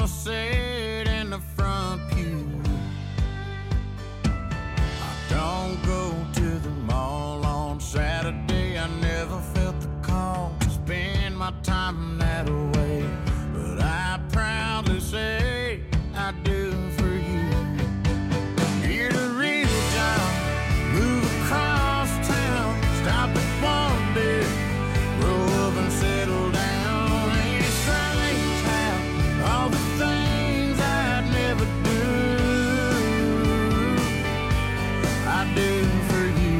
I'll sit in the front pew. I don't go to the mall on Saturday. I never felt the call to spend my time that way, but I proudly say I do for you. Get a real job, move across town, stop at one day, grow up and settle down. Ain't it strange how all the things I'd never do, I do for you.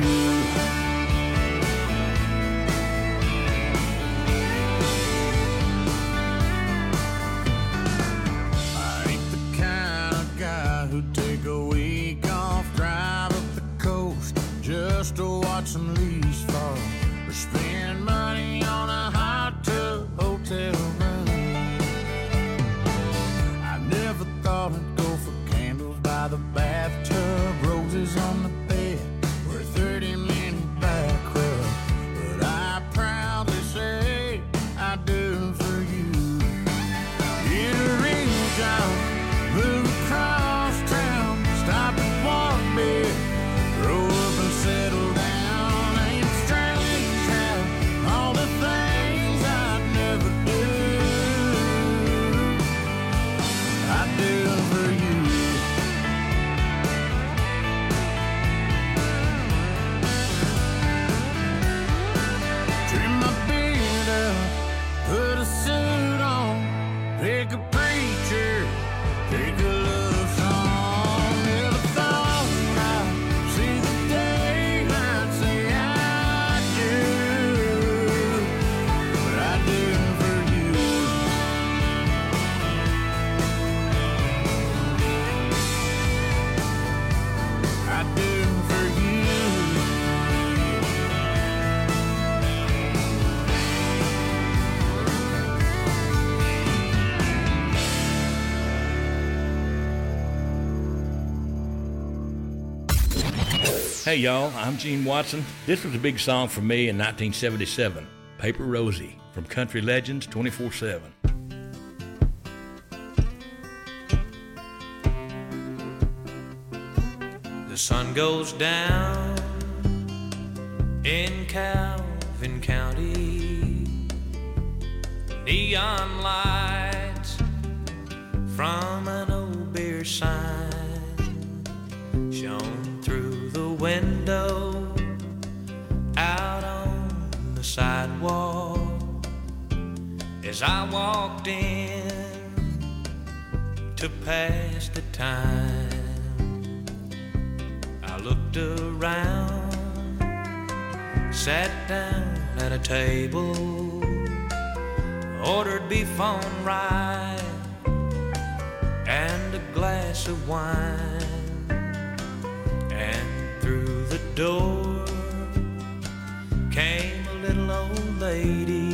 I ain't the kind of guy who'd take a week off, drive up the coast just to watch some leaves fall, or spend money on a hot tub hotel room. I never thought I'd go for candles by the bathtub, roses on the bed, or a 30-minute back rub, but I proudly say I do for you. Get a real job, move across town, stop at one bed, grow up and settle down. Ain't it strange how all the things I'd never do, I do for you. Trim my beard up, put a suit on, pick a preacher, pick a love song. Never thought I'd see the day I'd say I do, but I do for you. I do for you. Hey y'all, I'm Gene Watson. This was a big song for me in 1977, Paper Rosie from Country Legends 24/7. The sun goes down in Calvin County. Neon lights from an old beer sign shone through the window out on the sidewalk. As I walked in to pass the time, I looked around, sat down at a table, ordered beef on rye and a glass of wine. And through the door came a little old lady.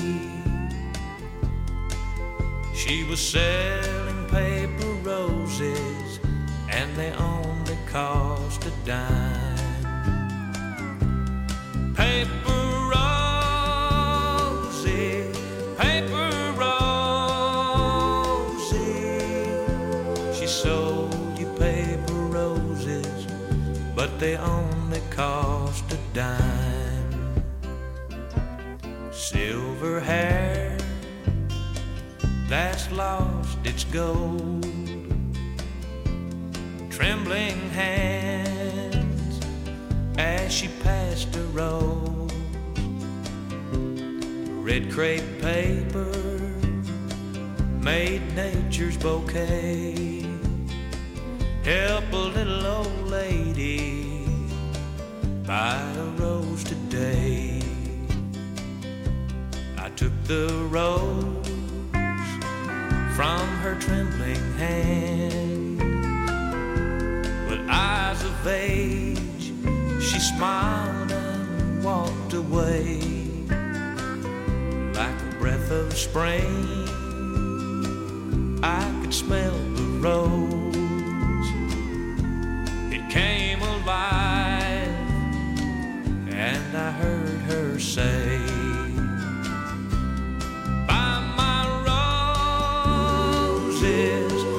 She was selling paper roses, and they only cost a dime. Paper roses, paper roses. She sold you paper roses, but they only cost a dime. Silver hair that's lost its gold, trembling hands as she passed a rose. Red crepe paper made nature's bouquet. Help a little old lady buy a rose today. I took the rose from her trembling hand. With eyes of age, she smiled and walked away. Like a breath of spring, I could smell the rose. It came alive, and I heard her say, "Buy my roses,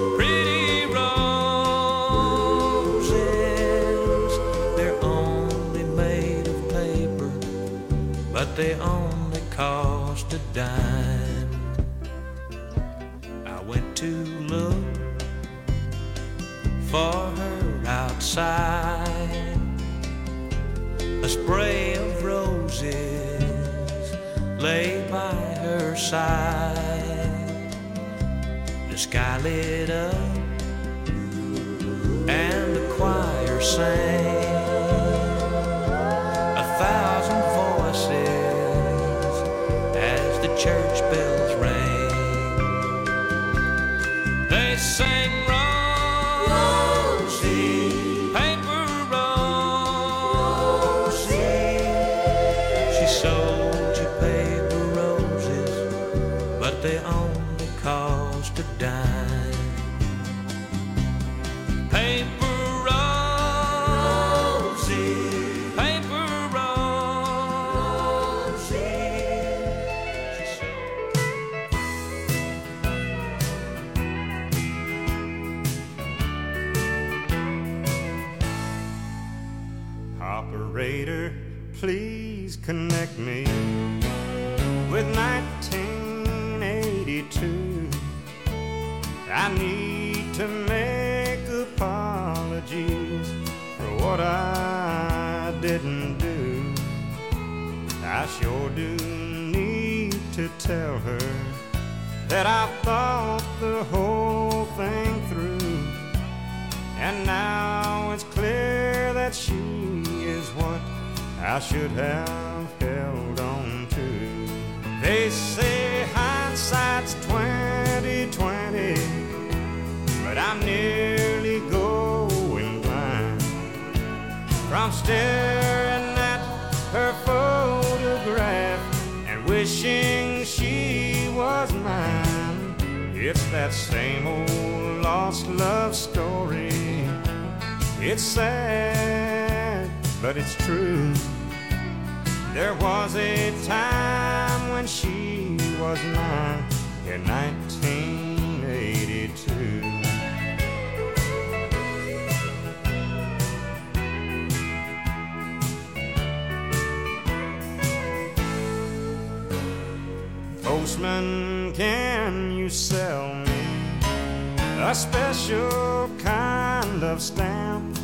went to look for her outside. A spray of roses lay by her side. The sky lit up and the choir sang. 1,000 voices as the church bells rang. They sang Rosie, paper Rosie. She sold you paper roses, but they only cost a dime. Paper Rosie, paper Rosie. She sold. Operator, please connect me with 1982. I need to make apologies for what I didn't do. I sure do need to tell her that I thought the whole thing through. And now it's clear that she is what I should have held on to. They say hindsight's 20/20, but I'm nearly going blind from staring at her photograph and wishing she was mine. It's that same old lost love story. It's sad, but it's true. There was a time when she was mine in 1982. Postman, can you sell me a special kind of stamp?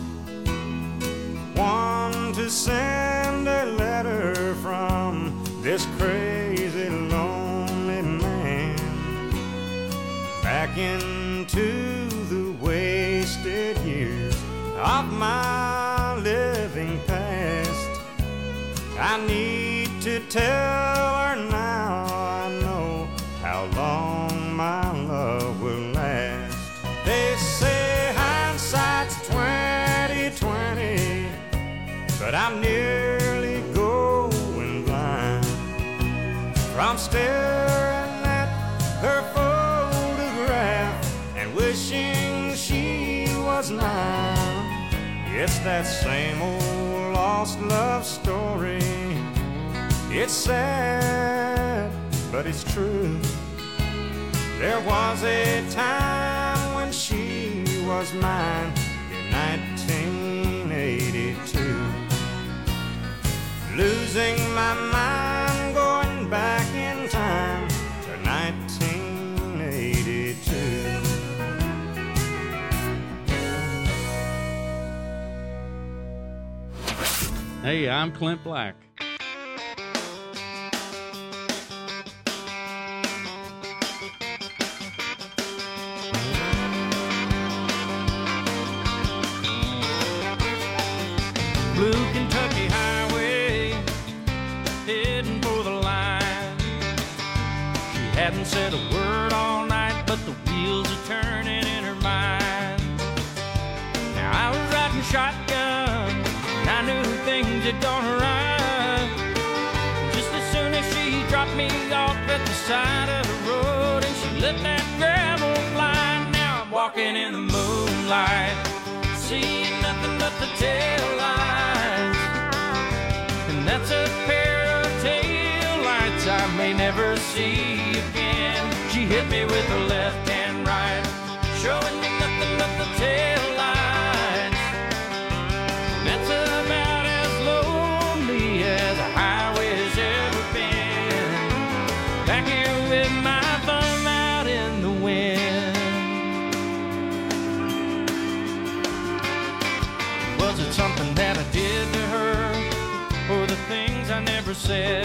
One to send a letter from this crazy lonely man back into the wasted years of my living past. I need to tell her now I know how long my love will last. They say hindsight's 20/20, but I'm nearly going blind from staring at her photograph and wishing she was mine. It's that same old lost love story. It's sad, but it's true. There was a time when she was mine in 1982. Losing my mind, going back in time to 1982. Hey, I'm Clint Black. Blue Kentucky Highway, heading for the line. She hadn't said a word all night, but the wheels are turning in her mind. Now I was riding shotgun, and I knew things had gone right. Just as soon as she dropped me off at the side of the road, and she let that gravel fly. Now I'm walking in the moonlight, seeing nothing but the tail lights. And that's a pair of tail lights I may never see again. She hit me with her left and right, showing me nothing but the tail lights. And that's about as lonely as a highway has ever been. Back here with my thumb out in the wind. said.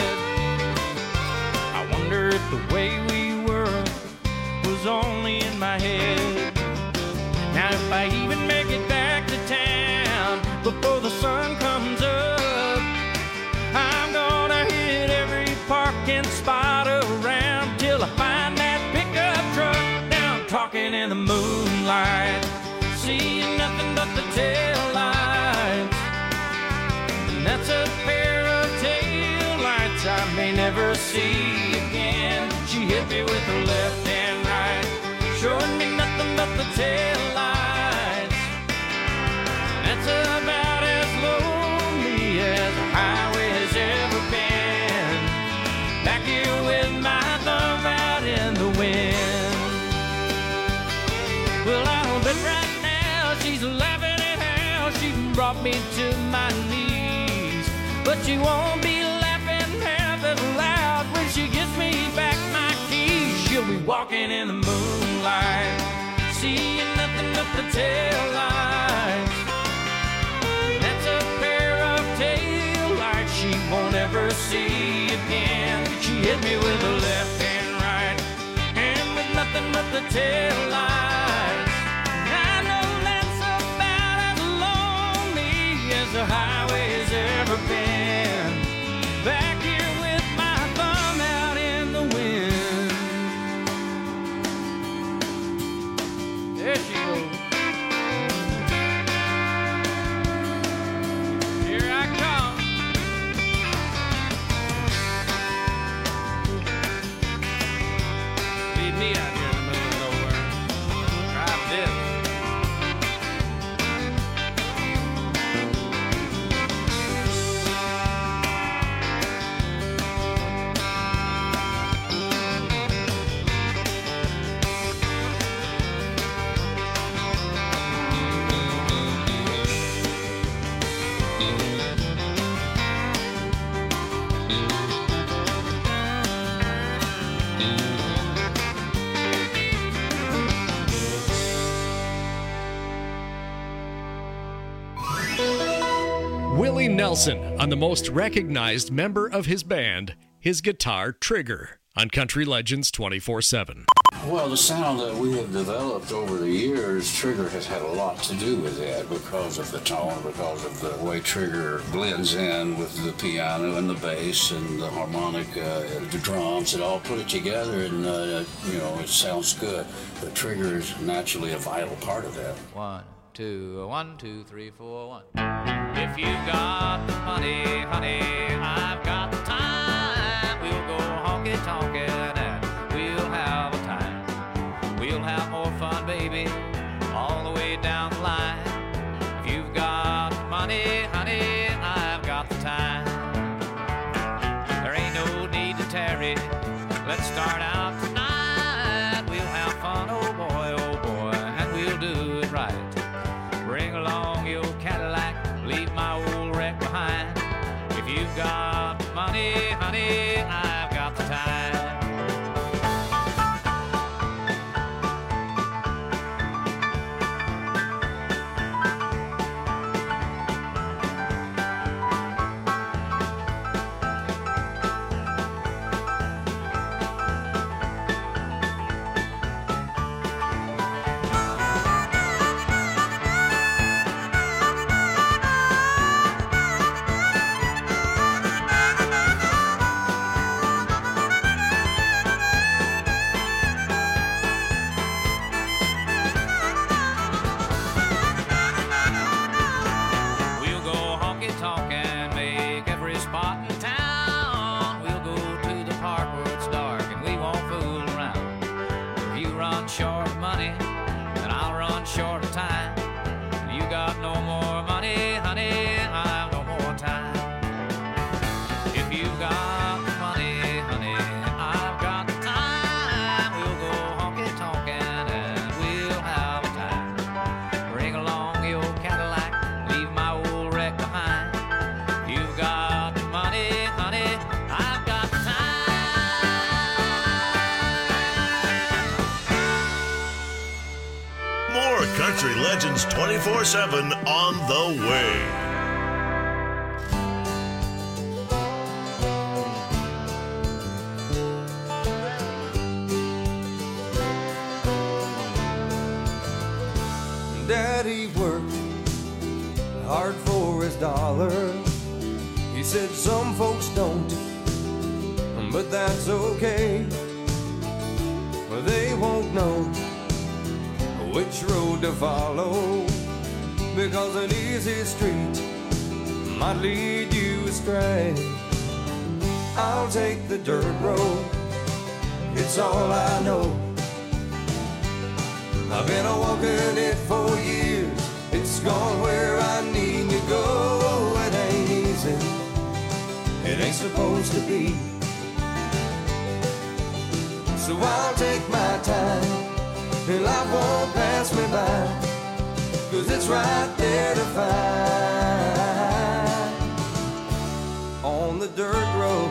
I wonder if the way we were was only in my head. Now if I even make it back to town before the sun comes up, I'm gonna hit every parking spot around till I find that pickup truck. Now I'm talking in the moonlight, seeing nothing but the taillights. And that's a pair of taillights I may never see again. She hit me with her left and right, showing me nothing but the taillights. That's about as lonely as a highway has ever been. Back here with my thumb out in the wind. Well, I'll bet right now she's laughing at how she brought me to my knees. But she won't be laughing half as loud when she gives me back my keys. She'll be walking in the moonlight, seeing nothing but the taillights. That's a pair of taillights she won't ever see again. She hit me with a left and right, and with nothing but the taillights. I know that's about as lonely as the highway's ever been. Back here with my thumb out in the wind. There she goes. Here I come. Leave me out here in the middle of nowhere. Drive this. Willie Nelson on the most recognized member of his band, his guitar Trigger, on Country Legends 24/7. Well, the sound that we have developed over the years, Trigger has had a lot to do with that because of the tone, because of the way Trigger blends in with the piano and the bass and the harmonica, the drums. It all put it together and, it sounds good. But Trigger is naturally a vital part of that. 1, 2, 1, 2, 3, 4, 1. If you got the money, honey, I've got the time. We'll go honky-tonkin' and we'll have a time. We'll have more fun, baby, all the way down the line. If you've got the money, honey, I've got the time. There ain't no need to tarry. Let's start out tonight. We'll have fun, oh boy, and we'll do it right. Bring along your Cadillac, leave my old wreck behind. If you've got money, honey, I've got the time. Country Legends 24/7 on the way. Daddy worked hard for his dollar. He said some folks don't, but that's okay. They won't know which road to follow, because an easy street might lead you astray. I'll take the dirt road, it's all I know. I've been a-walking it for years, it's gone where I need to go. It ain't easy, it ain't supposed to be. So I'll take my time, and life won't pass me by, 'cause it's right there to find on the dirt road.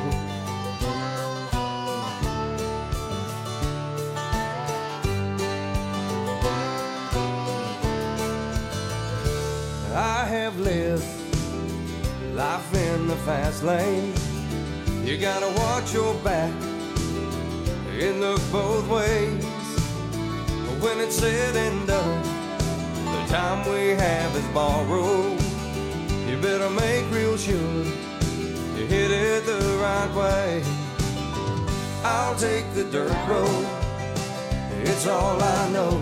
I have lived life in the fast lane. You gotta watch your back, it look both ways. When it's said and done, the time we have is borrowed. You better make real sure you hit it the right way. I'll take the dirt road, it's all I know.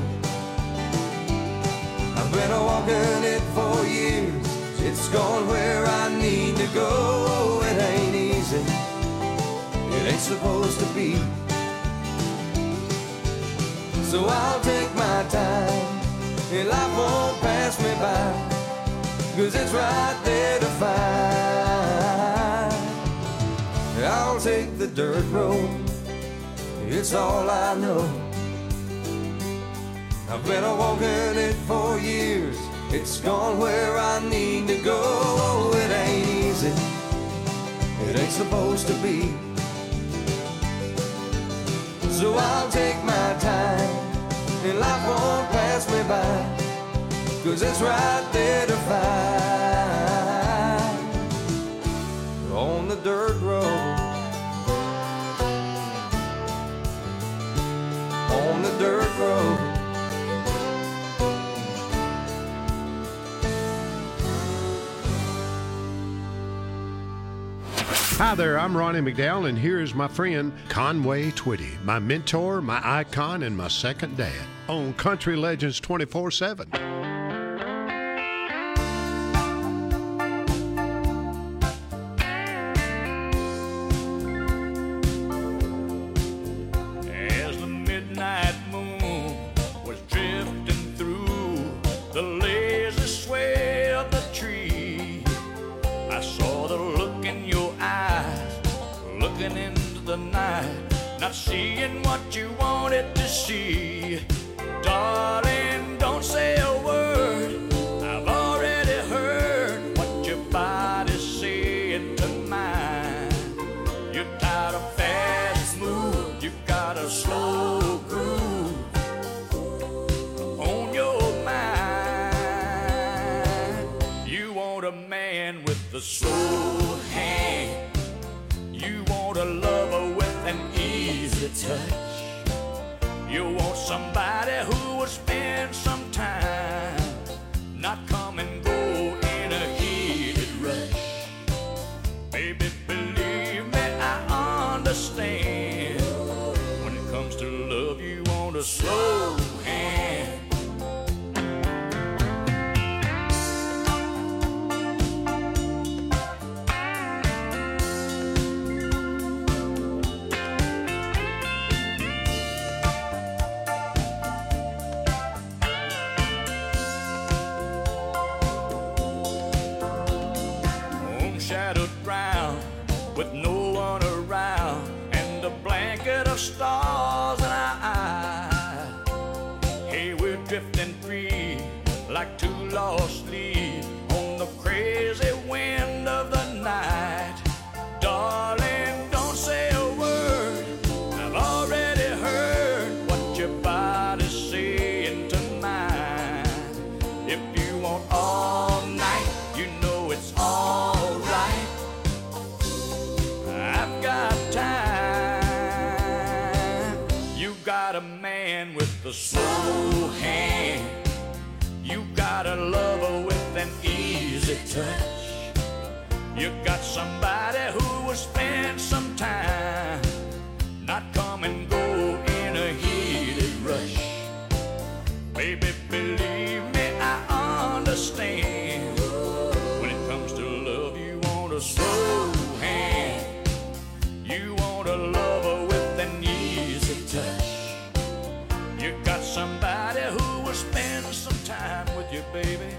I've been a-walking it for years, it's gone where I need to go. It ain't easy, it ain't supposed to be. So I'll take my time, and life won't pass me by, 'cause it's right there to find. I'll take the dirt road, it's all I know. I've been a-walking it for years, it's gone where I need to go. It ain't easy, it ain't supposed to be. So I'll take my time, and life won't pass me by, 'cause it's right there to find on the dirt road. On the dirt road. Hi there, I'm Ronnie McDowell, and here is my friend Conway Twitty, my mentor, my icon, and my second dad on Country Legends 24/7. As the midnight moon was drifting through the lazy sway of the tree, I saw the look in your eyes, looking into the night, not seeing what you wanted to see. Darling, don't say a word, I've already heard what your body's saying to mine. You're tired of fast move, you got a slow groove on your mind. You want a man with a slow hand, you want a lover with an easy touch. You want somebody who will spend some time, not come and go in a heated rush. Baby, believe me, I understand. When it comes to love, you want a slow hand. Shadowed ground with no one around, and a blanket of stars in our eyes. Hey, we're drifting free like two lost leaves on the crazy wind of the night. Darling, don't say a word, I've already heard what your body's saying to mine. If you want all night, you know it's all a man with a slow hand, you touch. You got somebody who will spend some time, not come and go in a heated rush. Baby, believe me, I understand. When it comes to love, you want a slow hand. You want a lover with an easy touch. You got somebody who will spend some time with you, baby.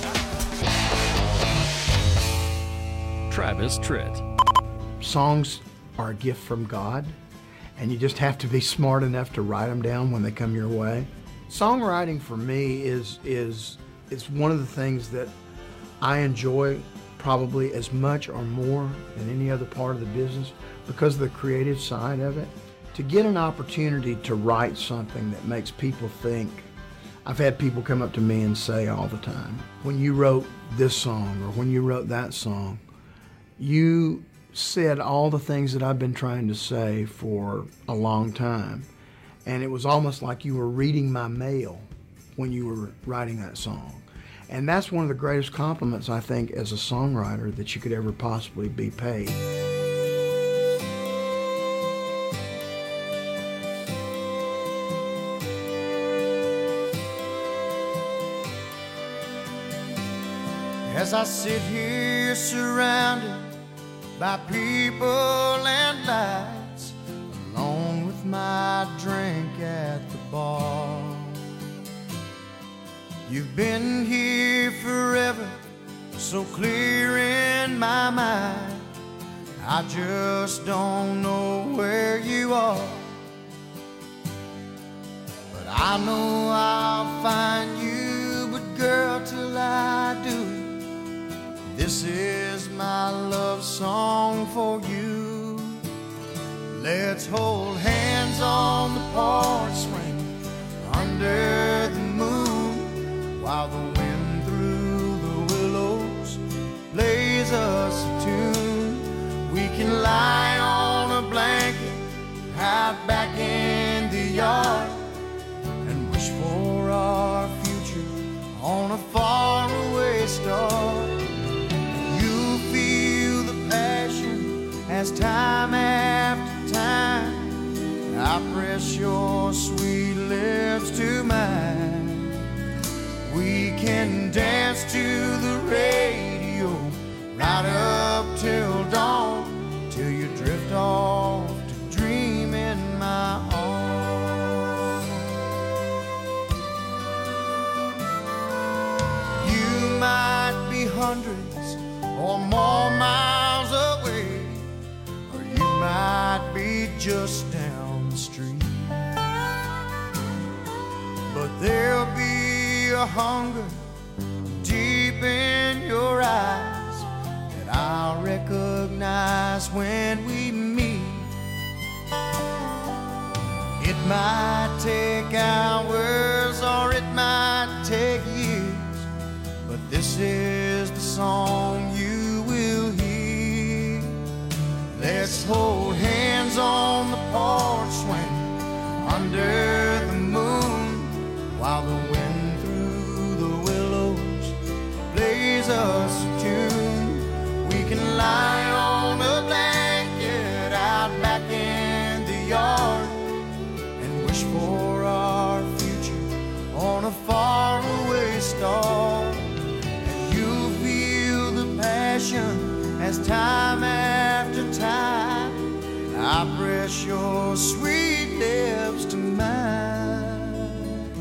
Travis Tritt. Songs are a gift from God, and you just have to be smart enough to write them down when they come your way. Songwriting for me is one of the things that I enjoy probably as much or more than any other part of the business because of the creative side of it. To get an opportunity to write something that makes people think. I've had people come up to me and say all the time, when you wrote this song or when you wrote that song, you said all the things that I've been trying to say for a long time. And it was almost like you were reading my mail when you were writing that song. And that's one of the greatest compliments, I think, as a songwriter that you could ever possibly be paid. As I sit here surrounded by people and lights, along with my drink at the bar. You've been here forever, so clear in my mind. I just don't know where you are, but I know I'll find you. But girl, till I do, this is my love song for you. Let's hold hands on the porch swing under the moon, while the wind through the willows plays us a tune. We can lie on a blanket out back in the yard and wish for our future on a faraway star. As time after time, I press your sweet lips to mine. We can dance to the radio right up till dawn, till you drift off to dream in my arms. You might be hundreds or more miles away, might be just down the street, but there'll be a hunger deep in your eyes that I'll recognize when we meet. It might take hours or it might take years, but this is the song you will hear. Let's hold hands on the porch swing under the moon, while the wind through the willows plays us a tune. We can lie on a blanket out back in the yard and wish for our future on a faraway star. And you'll feel the passion as time after time, I press your sweet lips to mine.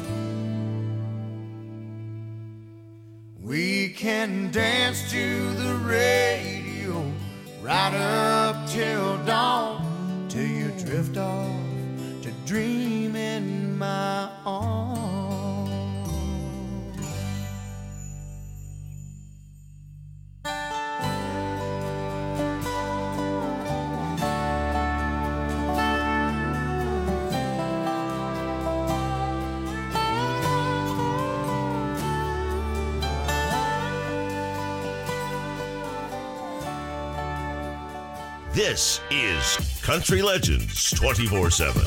We can dance to the radio right up till dawn, till you drift off to dream in my arms. This is Country Legends 24/7.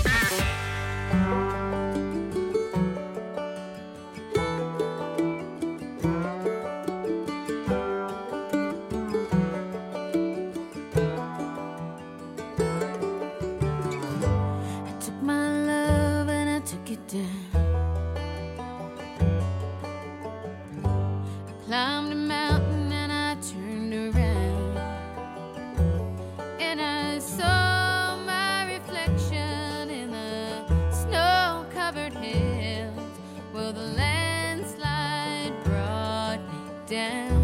down.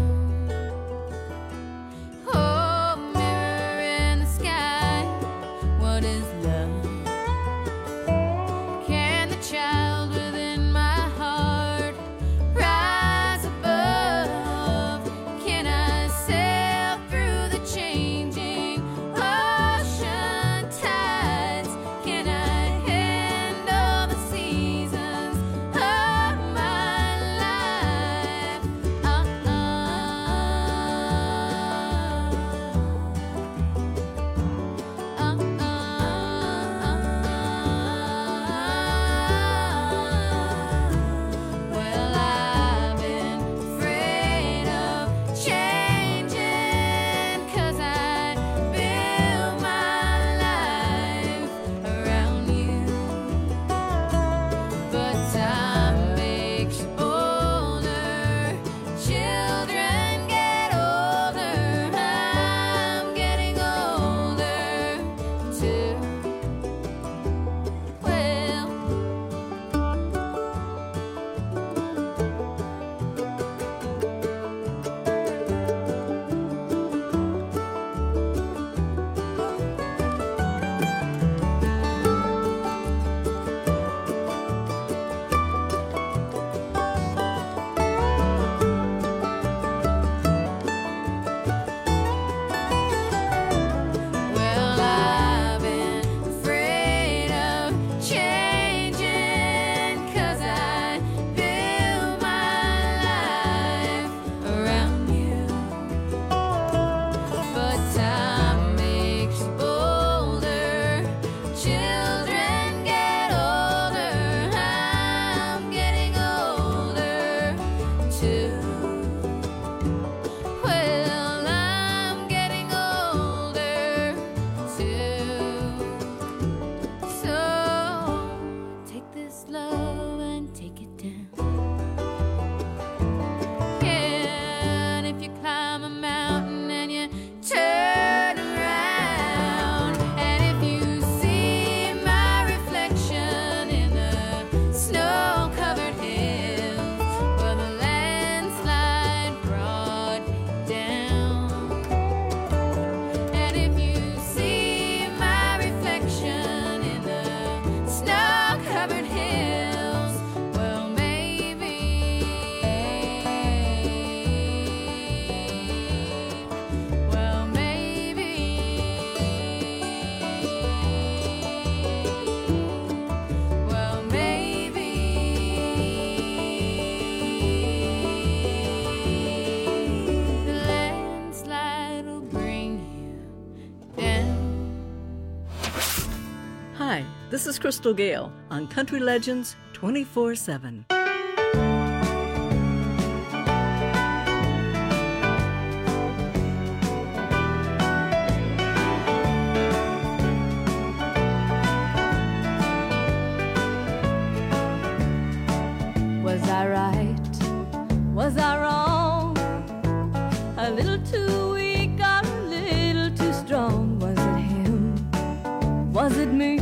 Oh, mirror in the sky, what is love? Can the child within my heart rise above? Can I sail through the changing ocean tides? Can I handle the seasons of my life? Well, I've been afraid of changing, 'cause I built my life around you. But time makes you older, children get older, I'm getting older too. Well, well, I've been afraid of changing, 'cause I built my life around you. But time makes you older, children get older, I'm getting older too. Well, I'm getting older too. So take this love and take it down. And if you climb a mountain and you turn around, and if you see my reflection in the snow-covered hills, well, the landslide brought me down. And if you see my reflection in the snow-covered hills, well, maybe, well, maybe, well, maybe the landslide will bring you down. Hi, this is Crystal Gale on Country Legends 24/7. Was I right? Was I wrong? A little too weak, or a little too strong? Was it him? Was it me?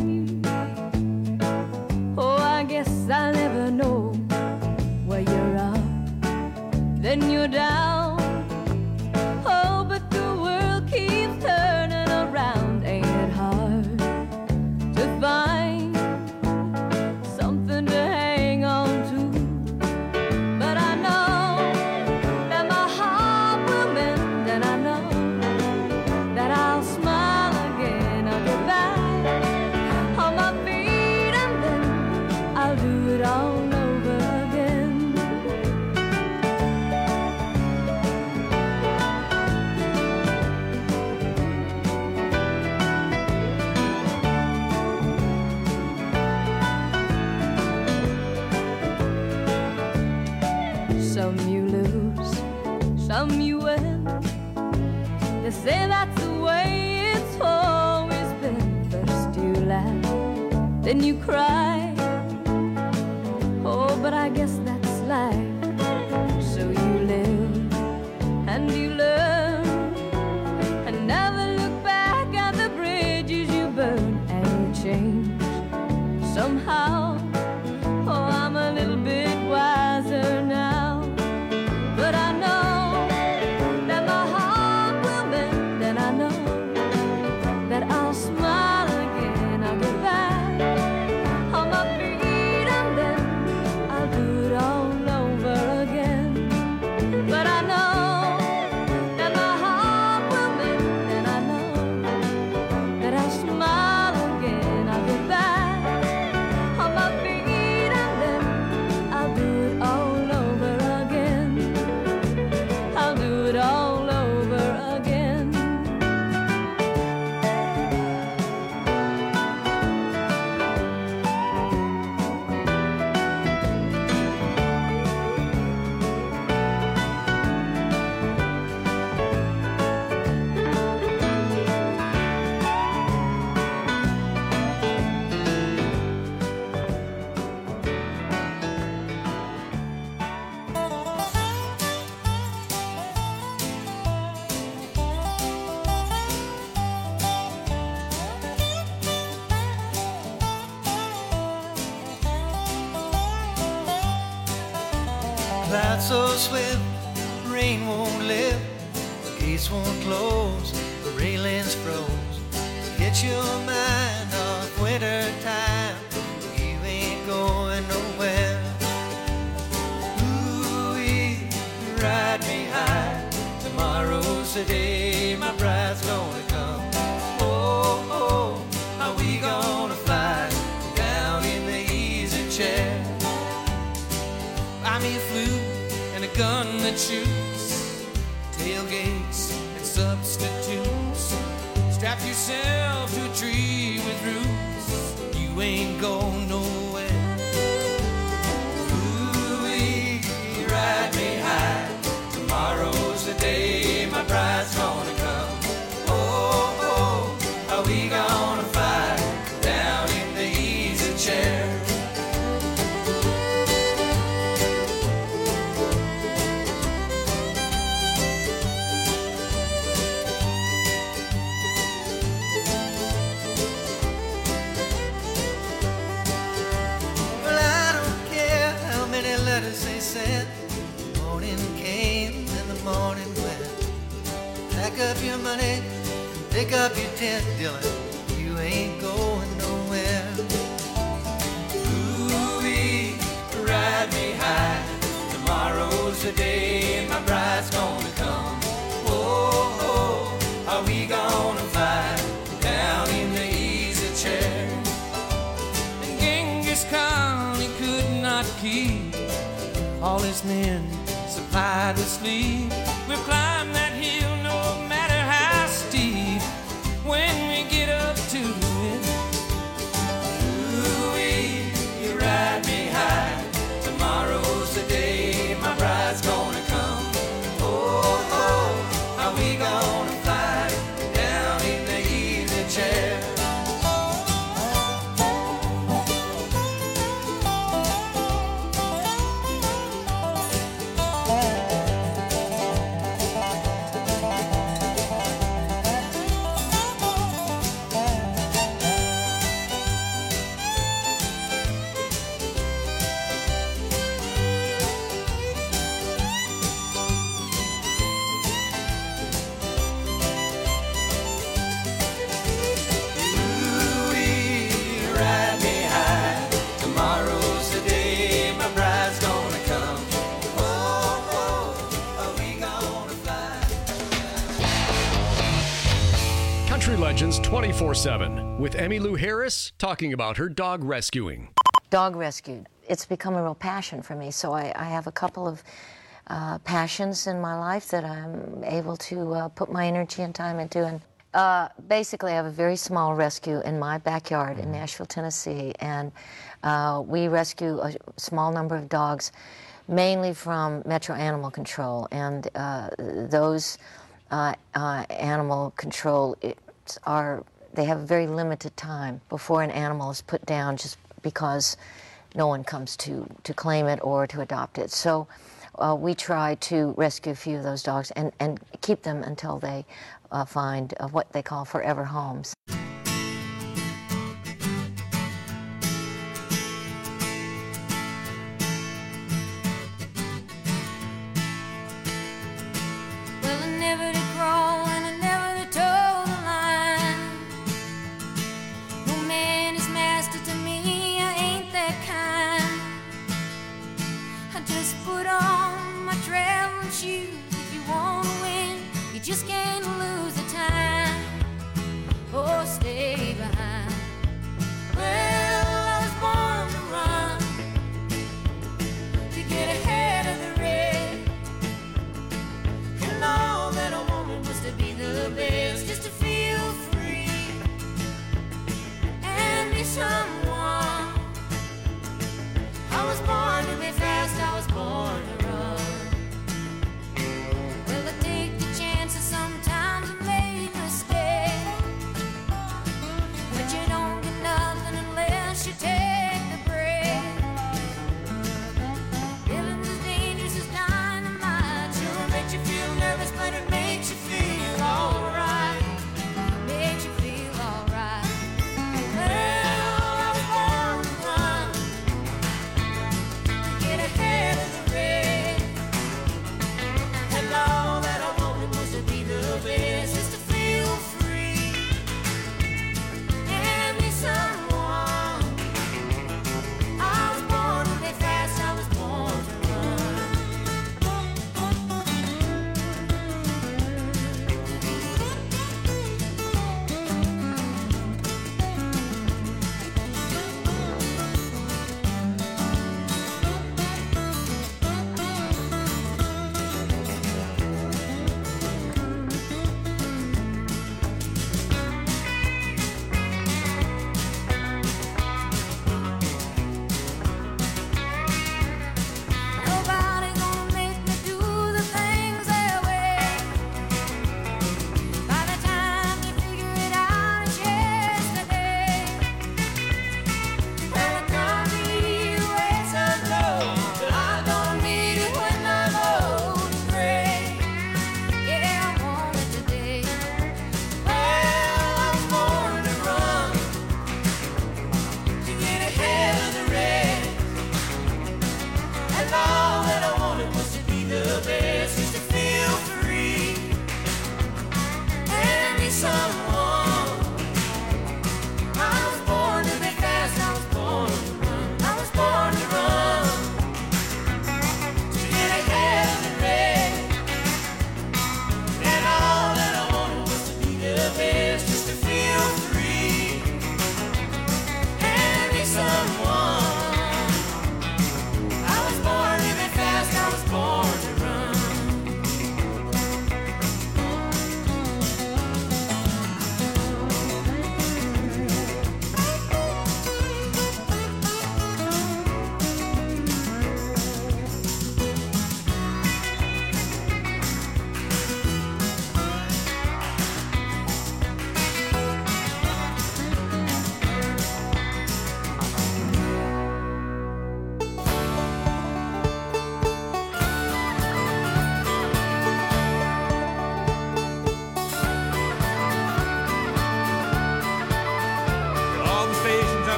Oh, I guess I'll never know. Where you're up, then you're down. Oh, but the world keeps turning around. Ain't it hard to find something to hang on to? But I know that my heart will mend, and I know that I'll smile again. I'll get back on my feet, and then I'll do it all over again. Some you lose, some you win. They say that's the way it's always been. First you laugh, then you cry. Oh, but I guess that's life. So you live and you learn, and never look back at the bridges you burn. And you change somehow. Oh, I'm a little bit wiser now, but I know Clouds so swift, rain won't lift, the gates won't close, the railings froze. Get your mind off winter time, you ain't going nowhere. Ooh-wee, ride me high, tomorrow's the day my bride's gonna come. Oh, oh, how we gonna fly down in the easy chair. Buy me a flute and a gun that shoots, tailgates and substitutes. Strap yourself to a tree with roots, you ain't going nowhere. Ooh-wee, ride me high, tomorrow's the day my bride's gonna come. Oh, oh, how we gonna fly down in the easy chair. They said the morning came and the morning went. Pack up your money, pick up your tent, Dylan, you ain't going nowhere. Ooh-wee, ride me high, tomorrow's the day my bride's gonna come. Oh, oh, are we gonna fly down in the easy chair? And Genghis Khan, he could not keep all his men supplied with sleep. We'll climb that hill no matter how steep when we get up to it. Ooh-wee, you ride me high, tomorrow's the day my bride's gonna come. Oh, oh, how we gonna fly down in the easy chair. Legends 24/7 with Emmylou Harris talking about her dog rescuing. Dog rescue. It's become a real passion for me, so I have a couple of passions in my life that I'm able to put my energy and time into. And basically, I have a very small rescue in my backyard in Nashville, Tennessee, and we rescue a small number of dogs, mainly from Metro Animal Control, and those animal control they have a very limited time before an animal is put down just because no one comes to claim it or to adopt it. So we try to rescue a few of those dogs and keep them until they find what they call forever homes. Just can't lose the time or stay behind. Well, I was born to run, to get ahead of the race. And all that I wanted was to be the best, just to feel free and be someone. I was born to be fast, I was born to run. Sometimes I made mistakes, but you don't get nothing unless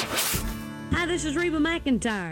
Hi, this is Reba McEntire.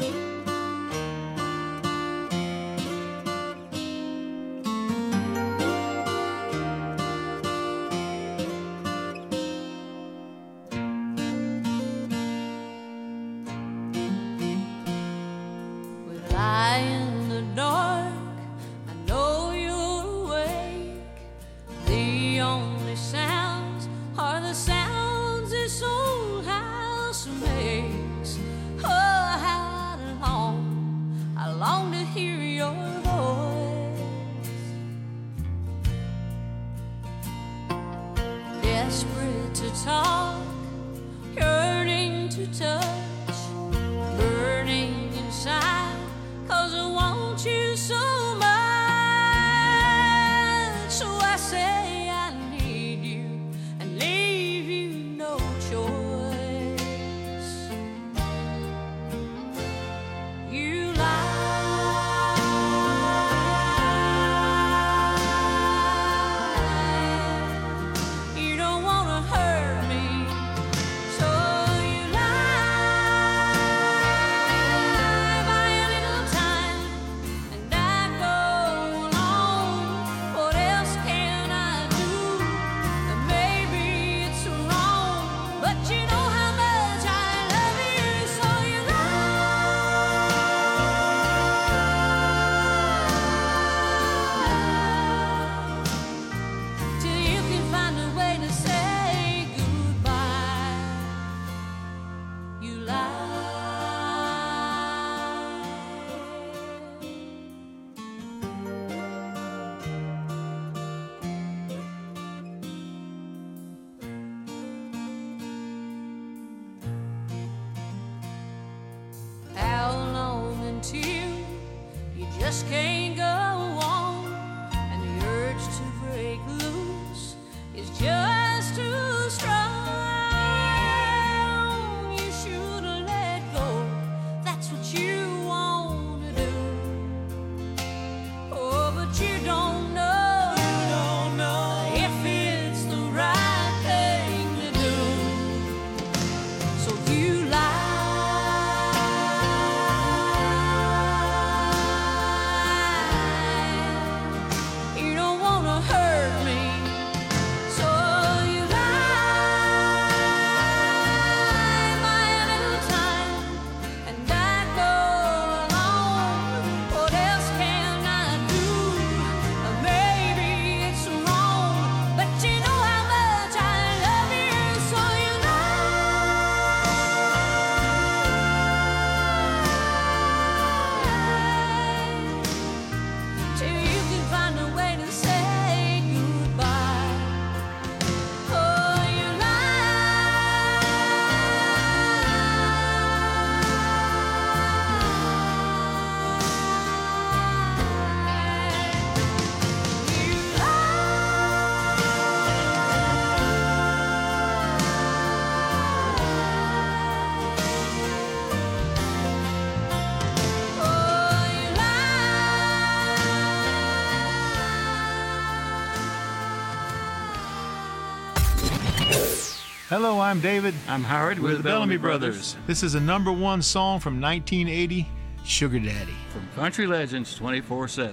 Hello, I'm David. I'm Howard. We're the Bellamy Brothers. This is a #1 song from 1980, Sugar Daddy. From Country Legends 24/7.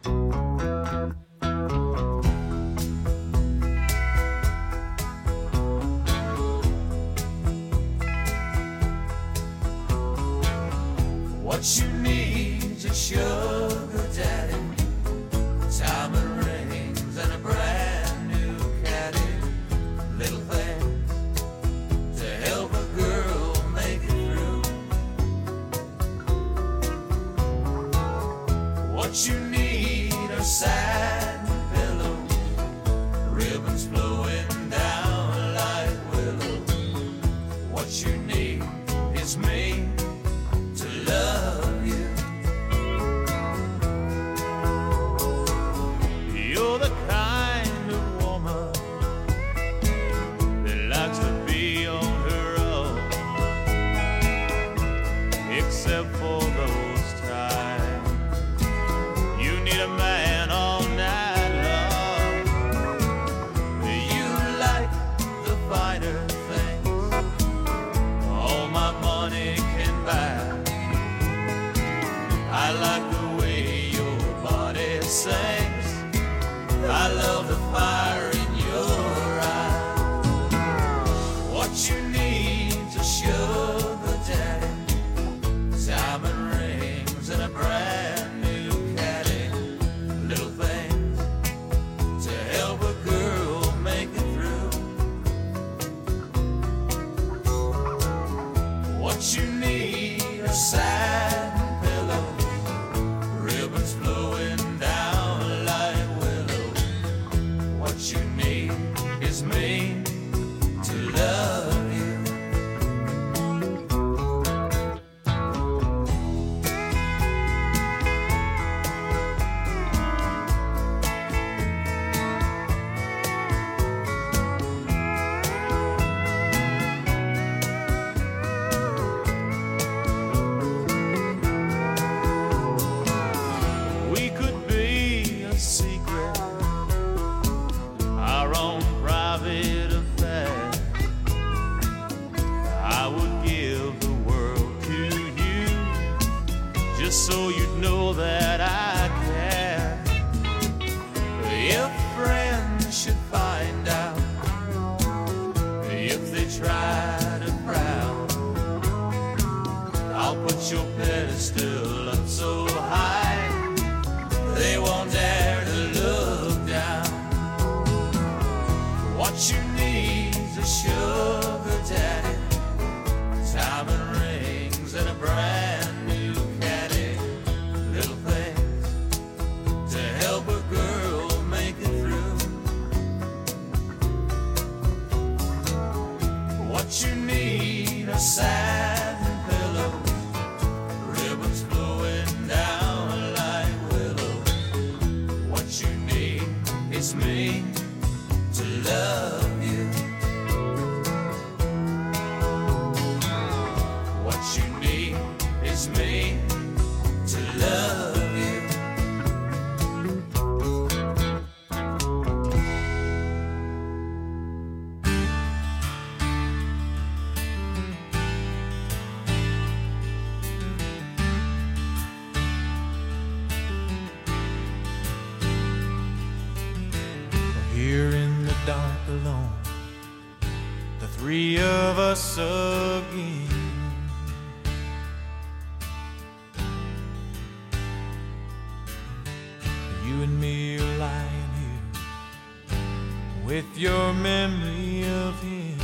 What you need is sugar daddy, diamond rings and a brand new caddy, little things to help a girl make it through. What you need are satin pillows, ribbons flowing down like willows. What you need is me to love you. You're the kind of woman that likes to be on her own, except for those times you need a man all night long. You like the finer things, all sugar daddy, diamond rings and a brand new caddy, little things to help a girl make it through. What you need are satin pillows, ribbons flowing down like willow. What you need is me to love you. We could be a secret, our own private affair. I would give the world to you, just so you'd know that I care. If friends should find out, if they try to frown, I'll put your pedestal up so high they won't dare to look down. What you need's a sugar daddy, diamond rings and a brand new caddy, little things to help a girl make it through. What you need are satin pillows, ribbons flowing down like willow. What you need is me to love you. What you need is me to love you. Here in the dark alone, the three of us again. You and me are lying here with your memory of him.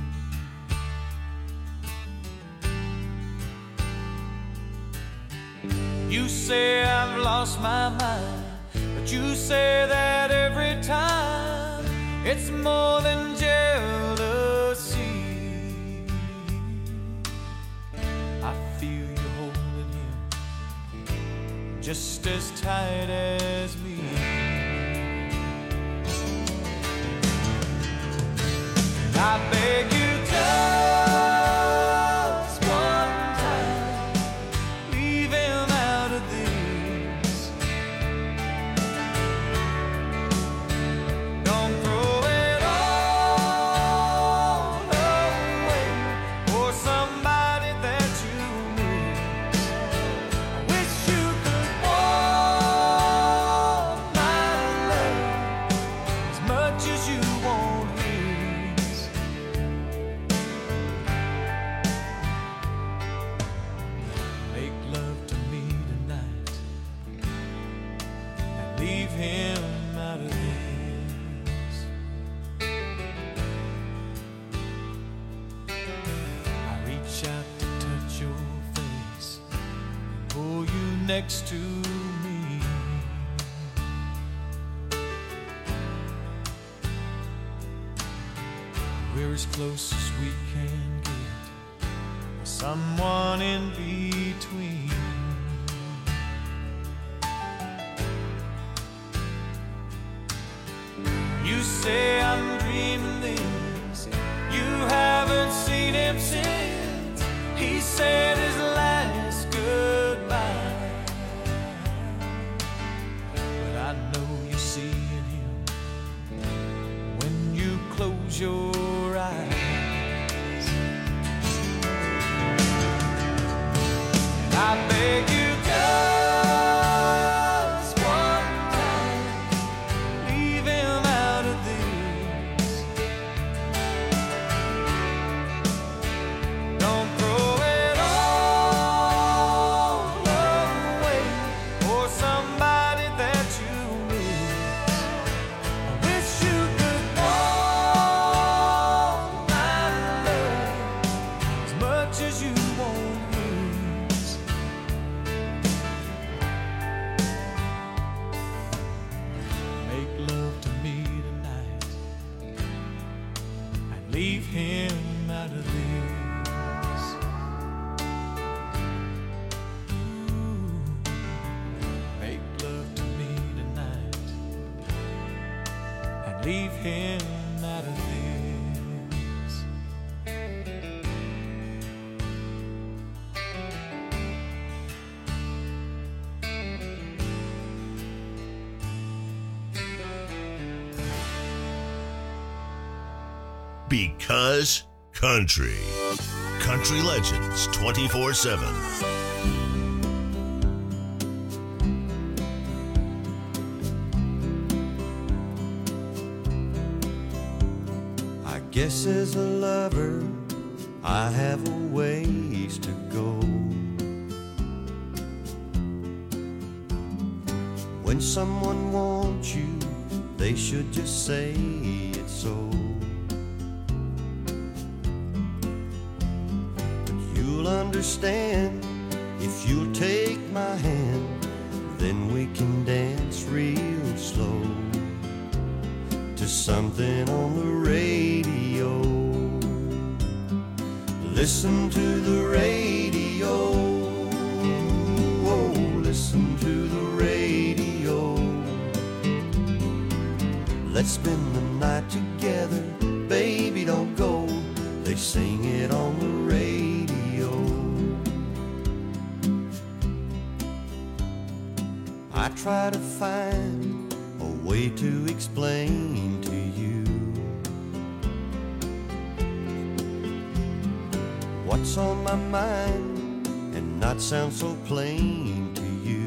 You say I've lost my mind, but you say that every time. It's more than jealousy. I feel you holding him just as tight as me. And I beg you just one time, leave him out of this. Don't throw it all away for somebody that you miss. I wish you could want my love as much as you want his. Make love to me tonight and leave him out of this. I reach out to touch your face and pull you next to me. We're as close as we can get, with someone in between. You say I'm dreaming this, you haven't seen him since he said his last goodbye. But I know you see in him when you close your eyes. And I much as you won't lose. Make love to me tonight and leave him out of this. Make love to me tonight and leave him out of this. Because country. Country Legends 24/7. I guess as a lover, I have a ways to go. When someone wants you, they should just say it so. But you'll understand if you'll take my hand, then we can dance real slow to something on the radio. Listen to the radio. Oh, listen to the radio. Let's spend the night together. Baby, don't go. They sing it on the radio. I try to find a way to explain to you what's on my mind and not sound so plain to you.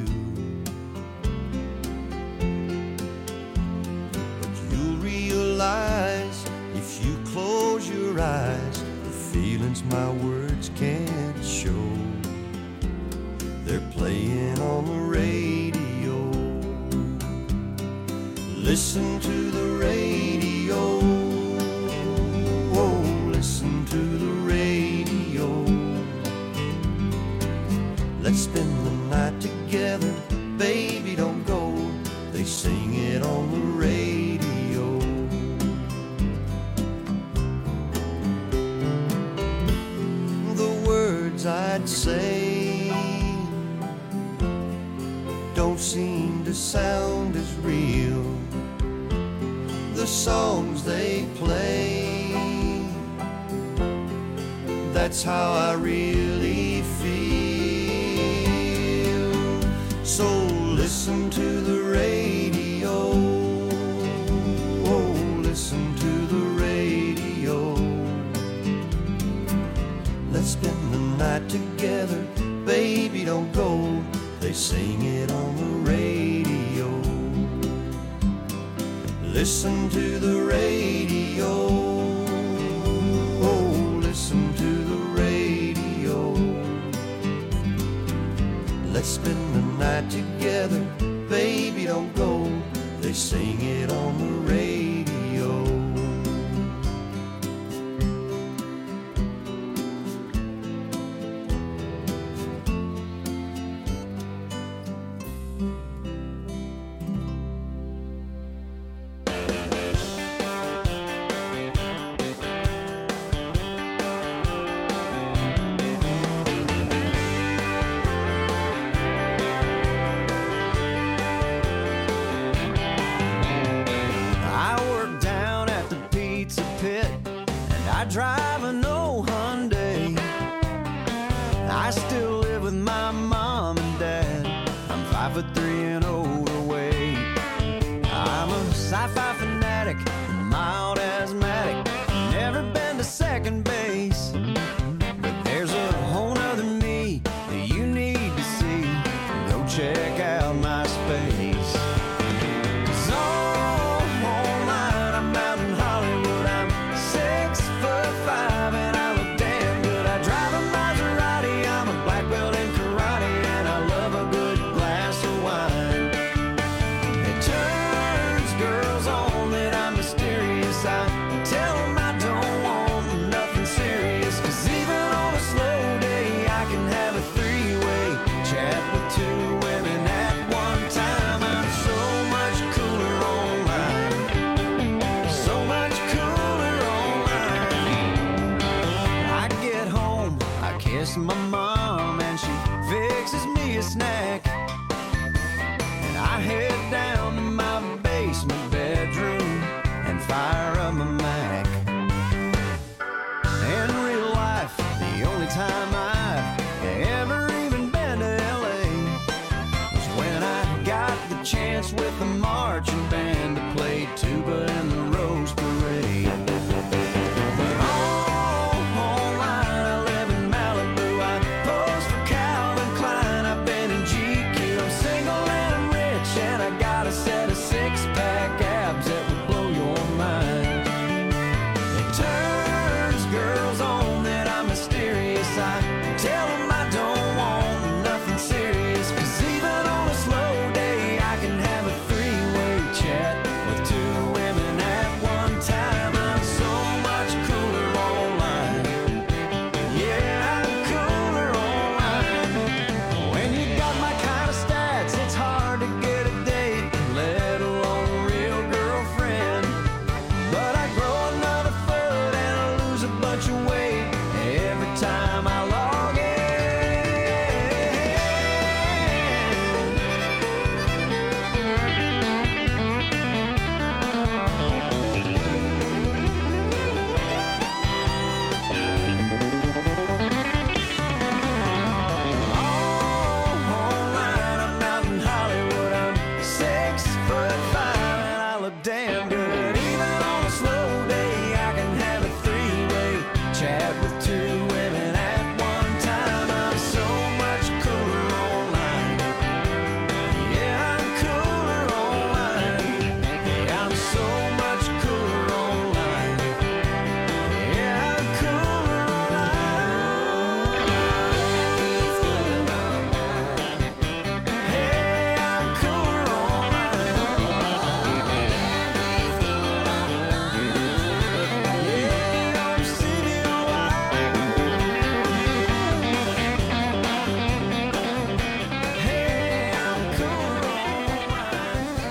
But you'll realize if you close your eyes, the feelings my words can't show, they're playing on the radio. Listen to the radio. Oh, listen to the radio. Let's spend the night together. Baby, don't go. They sing it on the radio. The words I'd say don't seem to sound as real. The songs they play, that's how I really feel. So listen to the radio. Oh, listen to the radio. Let's spend the night together. Baby, don't go. They sing it on the radio. Listen to the radio. Oh, listen to the radio. Let's spend the night together. Baby, don't go. They sing it on the radio.